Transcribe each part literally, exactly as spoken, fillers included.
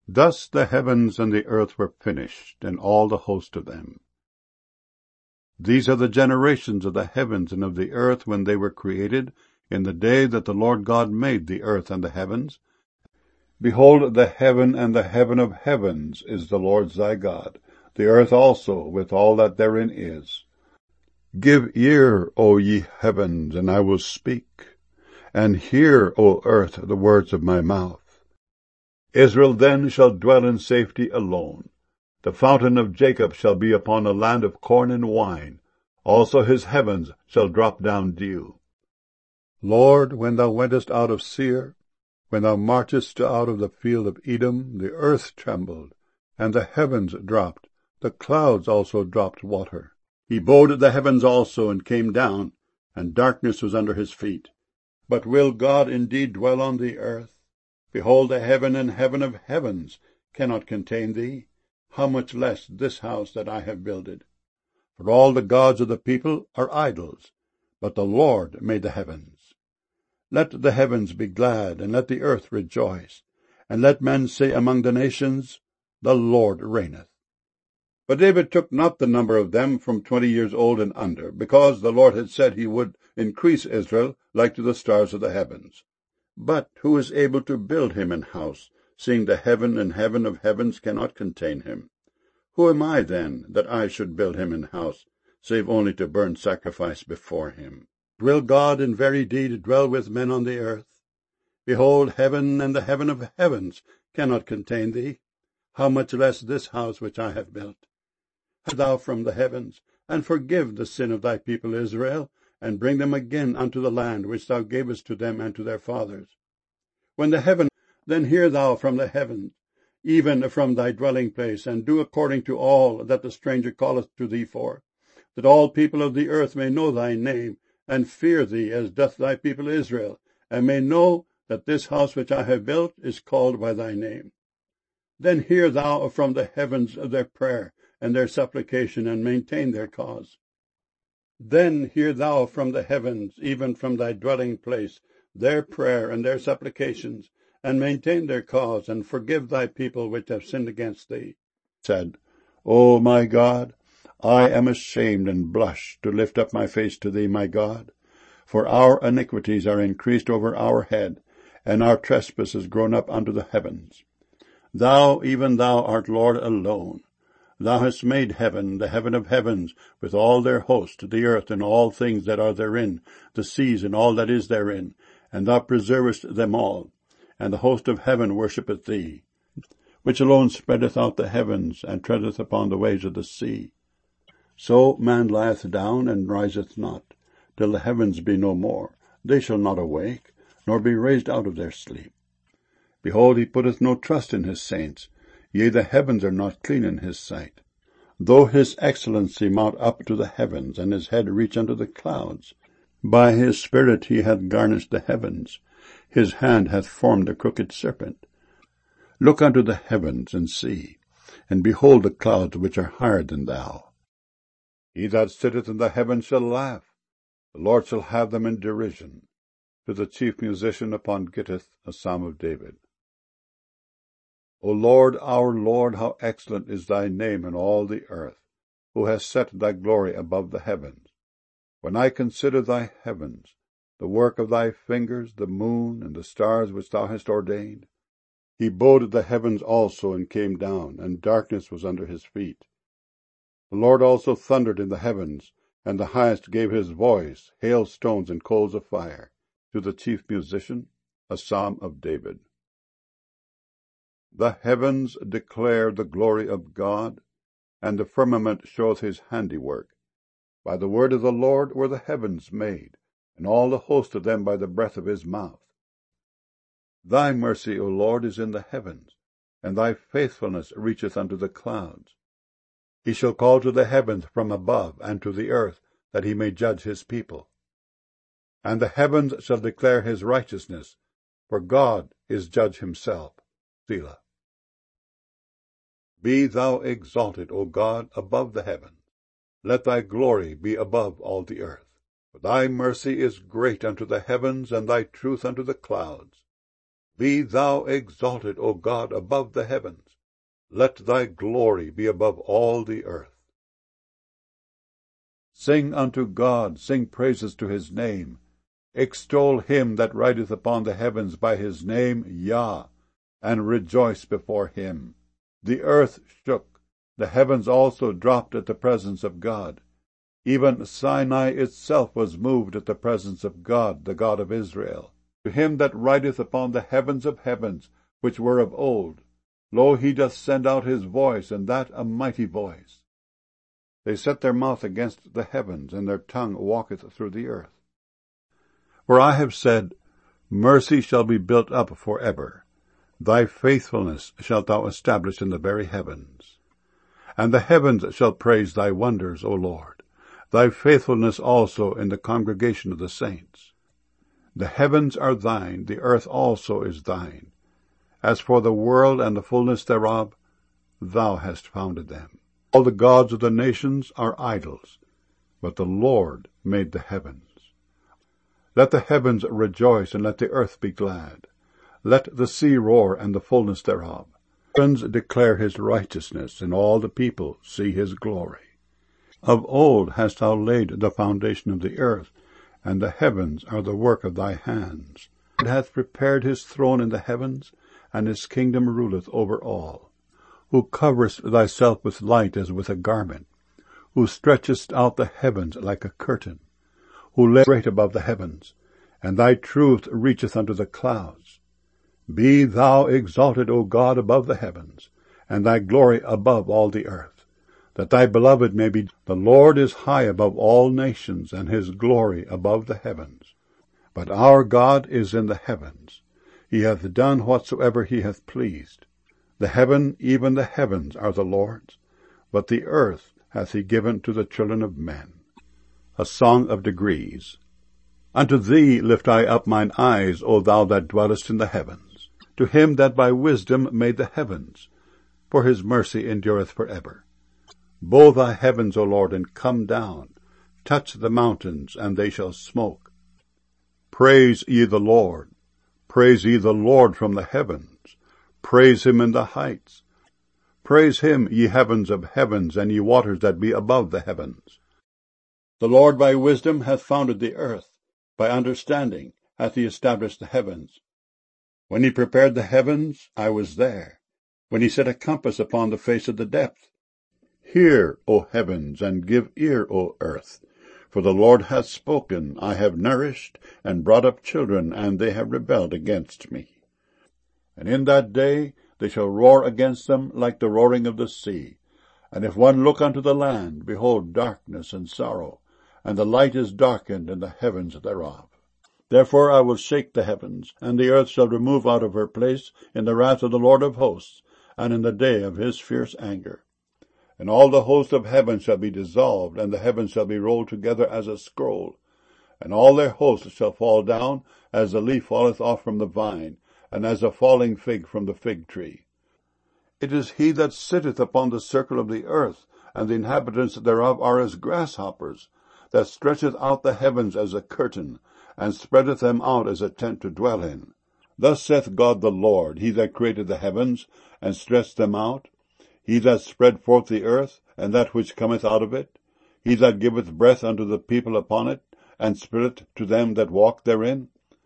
Thus the heavens and the earth were finished, and all the host of them. These are the generations of the heavens and of the earth when they were created, in the day that the Lord God made the earth and the heavens. Behold, the heaven and the heaven of heavens is the Lord's thy God, the earth also with all that therein is. Give ear, O ye heavens, and I will speak, and hear, O earth, the words of my mouth. Israel then shall dwell in safety alone. The fountain of Jacob shall be upon a land of corn and wine. Also his heavens shall drop down dew. Lord, when thou wentest out of Seir, when thou marchest out of the field of Edom, the earth trembled, and the heavens dropped, the clouds also dropped water. He bowed the heavens also, and came down, and darkness was under his feet. But will God indeed dwell on the earth? Behold, the heaven and heaven of heavens cannot contain thee. How much less this house that I have builded? For all the gods of the people are idols, but the Lord made the heavens. Let the heavens be glad, and let the earth rejoice, and let men say among the nations, The Lord reigneth. But David took not the number of them from twenty years old and under, because the Lord had said he would increase Israel like to the stars of the heavens. But who is able to build him an house, seeing the heaven and heaven of heavens cannot contain him? Who am I, then, that I should build him an house, save only to burn sacrifice before him? Will God in very deed dwell with men on the earth? Behold, heaven and the heaven of heavens cannot contain thee. How much less this house which I have built? Hear thou from the heavens, and forgive the sin of thy people Israel, and bring them again unto the land which thou gavest to them and to their fathers. When the heaven, then hear thou from the heavens, even from thy dwelling place, and do according to all that the stranger calleth to thee for, that all people of the earth may know thy name, and fear thee as doth thy people Israel, and may know that this house which I have built is called by thy name. Then hear thou from the heavens their prayer and their supplication, and maintain their cause. Then hear thou from the heavens, even from thy dwelling place, their prayer and their supplications, and maintain their cause, and forgive thy people which have sinned against thee. Said, O my God, I am ashamed and blush to lift up my face to thee, my God, for our iniquities are increased over our head, and our trespasses grown up unto the heavens. Thou, even thou, art Lord alone. Thou hast made heaven, the heaven of heavens, with all their host, the earth and all things that are therein, the seas and all that is therein, and thou preservest them all. And the host of heaven worshippeth thee, which alone spreadeth out the heavens, and treadeth upon the waves of the sea. So man lieth down, and riseth not, till the heavens be no more. They shall not awake, nor be raised out of their sleep. Behold, he putteth no trust in his saints. Yea, the heavens are not clean in his sight. Though his excellency mount up to the heavens, and his head reach unto the clouds, by his spirit he hath garnished the heavens. His hand hath formed the crooked serpent. Look unto the heavens, and see, and behold the clouds which are higher than thou. He that sitteth in the heavens shall laugh. The Lord shall have them in derision. To the chief musician upon Gittith, a psalm of David. O Lord, our Lord, how excellent is thy name in all the earth, who hast set thy glory above the heavens. When I consider thy heavens, the work of thy fingers, the moon, and the stars which thou hast ordained. He bowed the heavens also, and came down, and darkness was under his feet. The Lord also thundered in the heavens, and the highest gave his voice, hailstones and coals of fire. To the chief musician, a psalm of David. The heavens declare the glory of God, and the firmament showeth his handiwork. By the word of the Lord were the heavens made, and all the host of them by the breath of his mouth. Thy mercy, O Lord, is in the heavens, and thy faithfulness reacheth unto the clouds. He shall call to the heavens from above, and to the earth, that he may judge his people. And the heavens shall declare his righteousness, for God is judge himself. Selah. Be thou exalted, O God, above the heavens. Let thy glory be above all the earth. For thy mercy is great unto the heavens, and thy truth unto the clouds. Be thou exalted, O God, above the heavens. Let thy glory be above all the earth. Sing unto God, sing praises to his name. Extol him that rideth upon the heavens by his name, Yah, and rejoice before him. The earth shook, the heavens also dropped at the presence of God. Even Sinai itself was moved at the presence of God, the God of Israel. To him that rideth upon the heavens of heavens, which were of old, lo, he doth send out his voice, and that a mighty voice. They set their mouth against the heavens, and their tongue walketh through the earth. For I have said, Mercy shall be built up for ever. Thy faithfulness shalt thou establish in the very heavens. And the heavens shall praise thy wonders, O Lord, thy faithfulness also in the congregation of the saints. The heavens are thine, the earth also is thine. As for the world and the fullness thereof, thou hast founded them. All the gods of the nations are idols, but the Lord made the heavens. Let the heavens rejoice, and let the earth be glad. Let the sea roar, and the fullness thereof. The heavens declare his righteousness, and all the people see his glory. Of old hast thou laid the foundation of the earth, and the heavens are the work of thy hands. God hath prepared his throne in the heavens, and his kingdom ruleth over all. Who coverest thyself with light as with a garment, who stretchest out the heavens like a curtain, who layest great above the heavens, and thy truth reacheth unto the clouds. Be thou exalted, O God, above the heavens, and thy glory above all the earth, that thy beloved may be. The Lord is high above all nations, and his glory above the heavens. But our God is in the heavens. He hath done whatsoever he hath pleased. The heaven, even the heavens, are the Lord's, but the earth hath he given to the children of men. A Song of Degrees. Unto thee lift I up mine eyes, O thou that dwellest in the heavens, to him that by wisdom made the heavens, for his mercy endureth for ever. Bow thy heavens, O Lord, and come down. Touch the mountains, and they shall smoke. Praise ye the Lord. Praise ye the Lord from the heavens. Praise him in the heights. Praise him, ye heavens of heavens, and ye waters that be above the heavens. The Lord by wisdom hath founded the earth. By understanding hath he established the heavens. When he prepared the heavens, I was there. When he set a compass upon the face of the depth. Hear, O heavens, and give ear, O earth. For the Lord hath spoken. I have nourished and brought up children, and they have rebelled against me. And in that day they shall roar against them like the roaring of the sea. And if one look unto the land, behold darkness and sorrow, and the light is darkened in the heavens thereof. Therefore I will shake the heavens, and the earth shall remove out of her place in the wrath of the Lord of hosts, and in the day of his fierce anger. And all the host of heaven shall be dissolved, and the heavens shall be rolled together as a scroll. And all their hosts shall fall down, as the leaf falleth off from the vine, and as a falling fig from the fig tree. It is he that sitteth upon the circle of the earth, and the inhabitants thereof are as grasshoppers, that stretcheth out the heavens as a curtain, and spreadeth them out as a tent to dwell in. Thus saith God the Lord, he that created the heavens, and stretched them out, he that spread forth the earth, and that which cometh out of it, he that giveth breath unto the people upon it, and spirit to them that walk therein.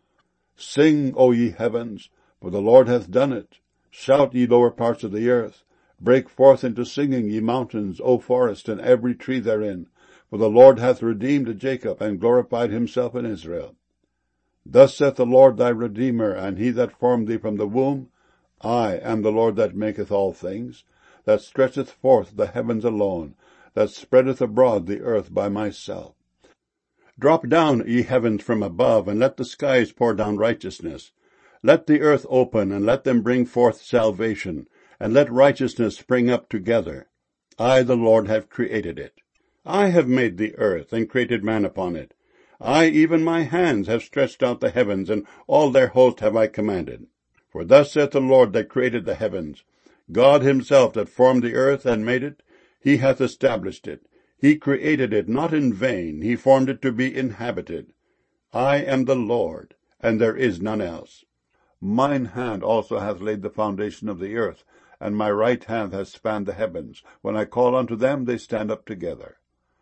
Sing, O ye heavens, for the Lord hath done it. Shout, ye lower parts of the earth. Break forth into singing, ye mountains, O forest, and every tree therein. For the Lord hath redeemed Jacob, and glorified himself in Israel. Thus saith the Lord thy Redeemer, and he that formed thee from the womb, I am the Lord that maketh all things, that stretcheth forth the heavens alone, that spreadeth abroad the earth by myself. Drop down, ye heavens, from above, and let the skies pour down righteousness. Let the earth open, and let them bring forth salvation, and let righteousness spring up together. I, the Lord, have created it. I have made the earth, and created man upon it. I, even my hands, have stretched out the heavens, and all their host have I commanded. For thus saith the Lord that created the heavens, God himself that formed the earth and made it, he hath established it. He created it not in vain, he formed it to be inhabited. I am the Lord, and there is none else. Mine hand also hath laid the foundation of the earth, and my right hand hath spanned the heavens. When I call unto them, they stand up together.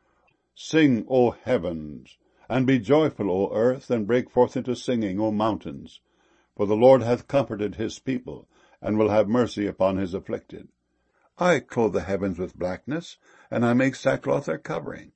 Sing, O heavens, and be joyful, O earth, and break forth into singing, O mountains. For the Lord hath comforted his people, and will have mercy upon his afflicted. I clothe the heavens with blackness, and I make sackcloth their covering.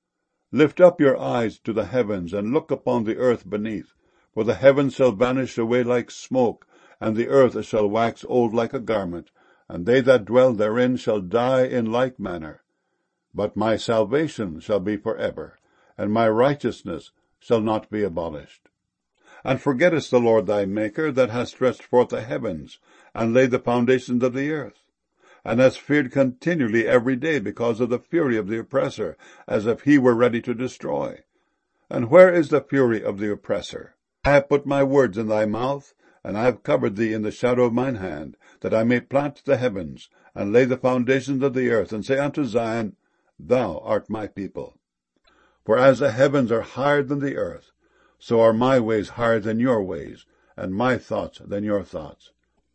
Lift up your eyes to the heavens, and look upon the earth beneath. For the heavens shall vanish away like smoke, and the earth shall wax old like a garment, and they that dwell therein shall die in like manner. But my salvation shall be for ever, and my righteousness shall not be abolished. And forgettest the Lord thy Maker, that hast stretched forth the heavens, and laid the foundations of the earth, and hast feared continually every day because of the fury of the oppressor, as if he were ready to destroy. And where is the fury of the oppressor? I have put my words in thy mouth, and I have covered thee in the shadow of mine hand, that I may plant the heavens, and lay the foundations of the earth, and say unto Zion, Thou art my people. For as the heavens are higher than the earth, so are my ways higher than your ways, and my thoughts than your thoughts.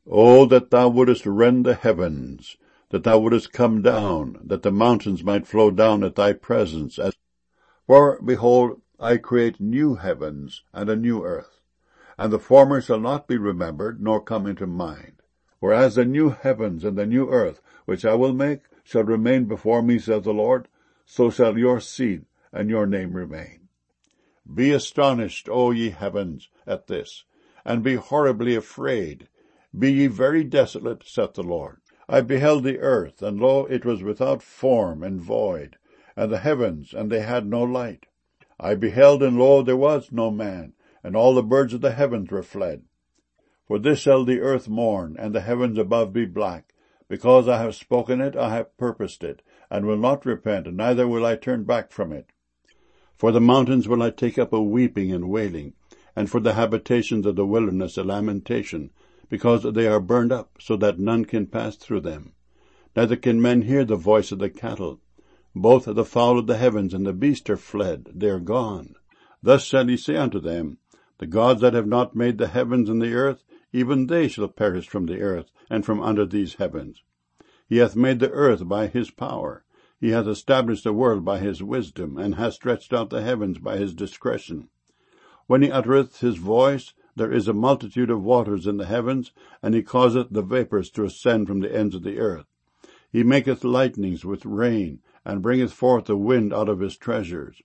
O that thou wouldest rend the heavens, that thou wouldest come down, that the mountains might flow down at thy presence. As For, behold, I create new heavens and a new earth, and the former shall not be remembered, nor come into mind. Whereas the new heavens and the new earth, which I will make, shall remain before me, saith the Lord, so shall your seed and your name remain. Be astonished, O ye heavens, at this, and be horribly afraid. Be ye very desolate, saith the Lord. I beheld the earth, and lo, it was without form and void, and the heavens, and they had no light. I beheld, and lo, there was no man, and all the birds of the heavens were fled. For this shall the earth mourn, and the heavens above be black, because I have spoken it, I have purposed it, and will not repent, neither will I turn back from it. For the mountains will I take up a weeping and wailing, and for the habitations of the wilderness a lamentation, because they are burned up, so that none can pass through them. Neither can men hear the voice of the cattle. Both the fowl of the heavens and the beast are fled, they are gone. Thus shall ye say unto them, The gods that have not made the heavens and the earth, even they shall perish from the earth, and from under these heavens. He hath made the earth by his power. He hath established the world by his wisdom, and hath stretched out the heavens by his discretion. When he uttereth his voice, there is a multitude of waters in the heavens, and he causeth the vapours to ascend from the ends of the earth. He maketh lightnings with rain, and bringeth forth the wind out of his treasures.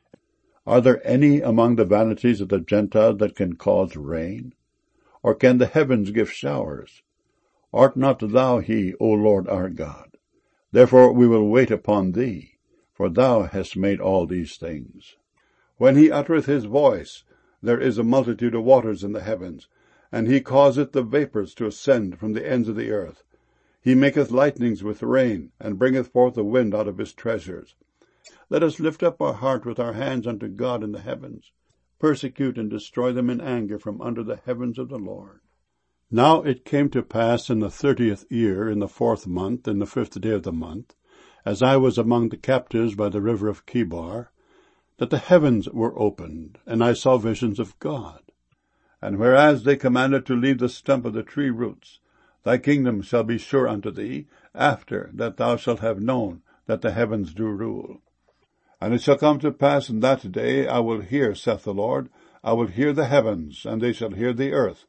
Are there any among the vanities of the Gentiles that can cause rain? Or can the heavens give showers? Art not thou he, O Lord our God? Therefore we will wait upon thee, for thou hast made all these things. When he uttereth his voice, there is a multitude of waters in the heavens, and he causeth the vapours to ascend from the ends of the earth. He maketh lightnings with rain, and bringeth forth the wind out of his treasures. Let us lift up our heart with our hands unto God in the heavens. Persecute and destroy them in anger from under the heavens of the Lord. Now it came to pass in the thirtieth year, in the fourth month, in the fifth day of the month, as I was among the captives by the river of Chebar, that the heavens were opened, and I saw visions of God. And whereas they commanded to leave the stump of the tree roots, thy kingdom shall be sure unto thee, after that thou shalt have known that the heavens do rule. And it shall come to pass in that day, I will hear, saith the Lord, I will hear the heavens, and they shall hear the earth.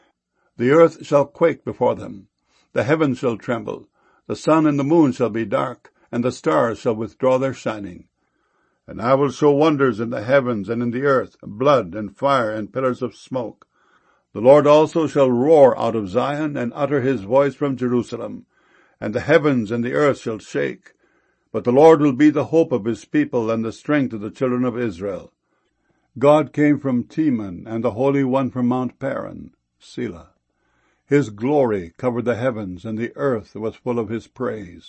The earth shall quake before them, the heavens shall tremble, the sun and the moon shall be dark, and the stars shall withdraw their shining. And I will show wonders in the heavens and in the earth, blood and fire and pillars of smoke. The Lord also shall roar out of Zion, and utter his voice from Jerusalem, and the heavens and the earth shall shake. But the Lord will be the hope of his people, and the strength of the children of Israel. God came from Teman, and the Holy One from Mount Paran, Selah. His glory covered the heavens, and the earth was full of his praise.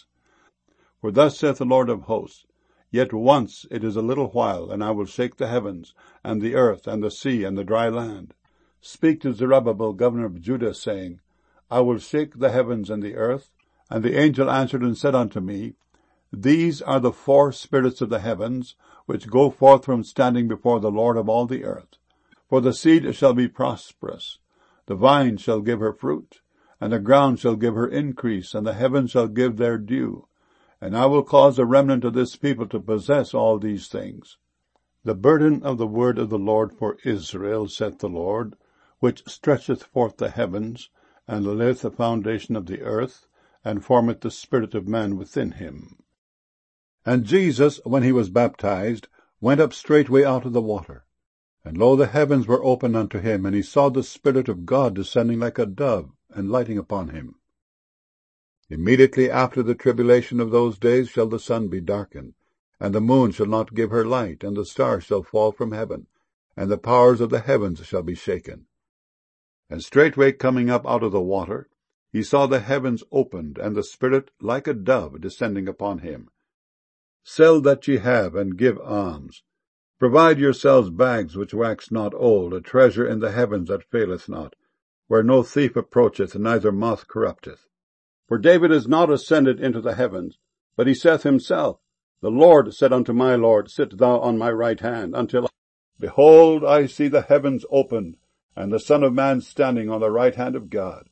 For thus saith the Lord of hosts, Yet once it is a little while, and I will shake the heavens, and the earth, and the sea, and the dry land. Speak to Zerubbabel, governor of Judah, saying, I will shake the heavens and the earth. And the angel answered and said unto me, These are the four spirits of the heavens, which go forth from standing before the Lord of all the earth. For the seed shall be prosperous. The vine shall give her fruit, and the ground shall give her increase, and the heavens shall give their due. And I will cause the remnant of this people to possess all these things. The burden of the word of the Lord for Israel, saith the Lord, which stretcheth forth the heavens, and layeth the foundation of the earth, and formeth the spirit of man within him. And Jesus, when he was baptized, went up straightway out of the water. And lo, the heavens were opened unto him, and he saw the Spirit of God descending like a dove, and lighting upon him. Immediately after the tribulation of those days shall the sun be darkened, and the moon shall not give her light, and the stars shall fall from heaven, and the powers of the heavens shall be shaken. And straightway coming up out of the water, he saw the heavens opened, and the Spirit like a dove descending upon him. Sell that ye have, and give alms. Provide yourselves bags which wax not old, a treasure in the heavens that faileth not, where no thief approacheth, neither moth corrupteth. For David is not ascended into the heavens, but he saith himself, The Lord said unto my Lord, Sit thou on my right hand, until, Behold, I see the heavens opened, and the Son of Man standing on the right hand of God.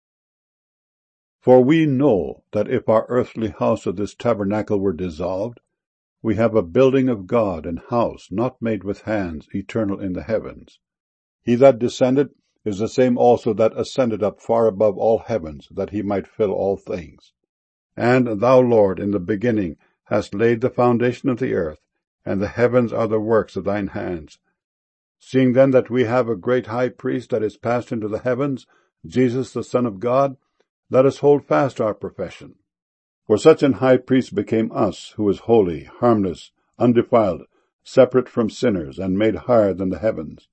For we know that if our earthly house of this tabernacle were dissolved, we have a building of God, an house not made with hands, eternal in the heavens. He that descended is the same also that ascended up far above all heavens, that he might fill all things. And thou, Lord, in the beginning hast laid the foundation of the earth, and the heavens are the works of thine hands. Seeing then that we have a great high priest that is passed into the heavens, Jesus the Son of God, let us hold fast our profession. For such an high priest became us, who is holy, harmless, undefiled, separate from sinners, and made higher than the heavens.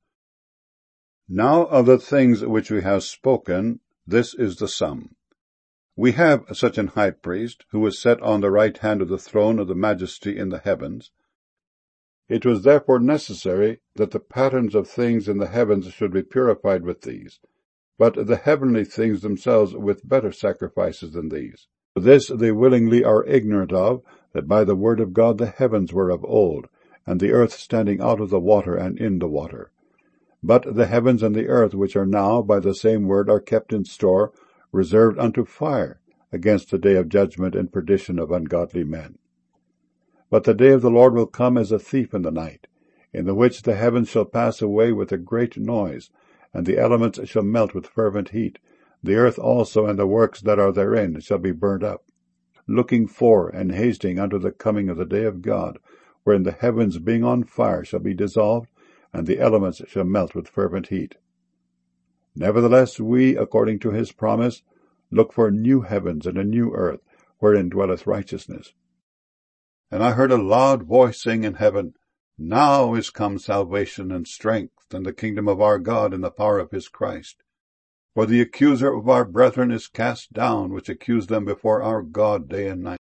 Now of the things which we have spoken, this is the sum. We have such an high priest, who is set on the right hand of the throne of the majesty in the heavens. It was therefore necessary that the patterns of things in the heavens should be purified with these, but the heavenly things themselves with better sacrifices than these. This they willingly are ignorant of, that by the word of God the heavens were of old, and the earth standing out of the water and in the water. But the heavens and the earth which are now by the same word are kept in store, reserved unto fire, against the day of judgment and perdition of ungodly men. But the day of the Lord will come as a thief in the night, in the which the heavens shall pass away with a great noise, and the elements shall melt with fervent heat. The earth also and the works that are therein shall be burnt up, looking for and hasting unto the coming of the day of God, wherein the heavens being on fire shall be dissolved, and the elements shall melt with fervent heat. Nevertheless we, according to his promise, look for new heavens and a new earth, wherein dwelleth righteousness. And I heard a loud voice saying in heaven, Now is come salvation and strength, and the kingdom of our God and the power of his Christ. For the accuser of our brethren is cast down, which accused them before our God day and night.